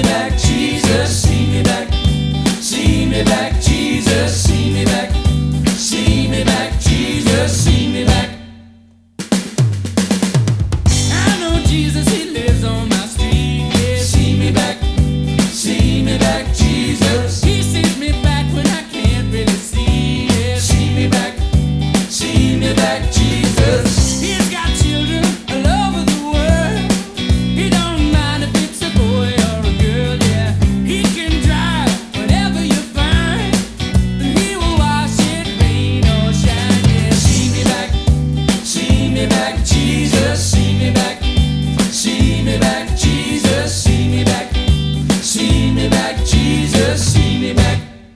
back, Jesus, see me back. See me back, Jesus, see me back. See me back, Jesus, see me back. I know Jesus, he lives on my street. Yeah. See me back, Jesus. He sees me back when I can't really see. Yeah. See me back, Jesus. He's got children all over the world. He don't mind if it's a boy or a girl. Yeah, he can drive whatever you find, and he will wash it, rain or shine. Yeah, see me back, Jesus. See me back, Jesus. See me back, Jesus. See me back.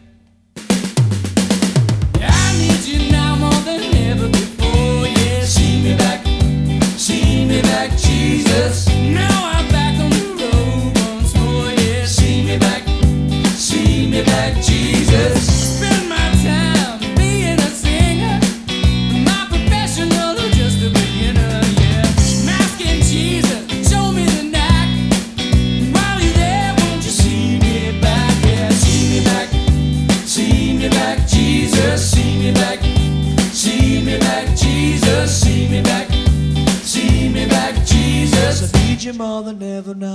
I need you now more than ever before. Yeah, see me back, Jesus. Now I'm back on the road once more. Yeah, see me back, Jesus. Spend my time being a singer, my professional or just a beginner. Yeah, asking Jesus, show me the knack. While you're there, won't you see me back? Yeah, see me back, Jesus. See me back, Jesus. See me back, Jesus. I need you more than ever now.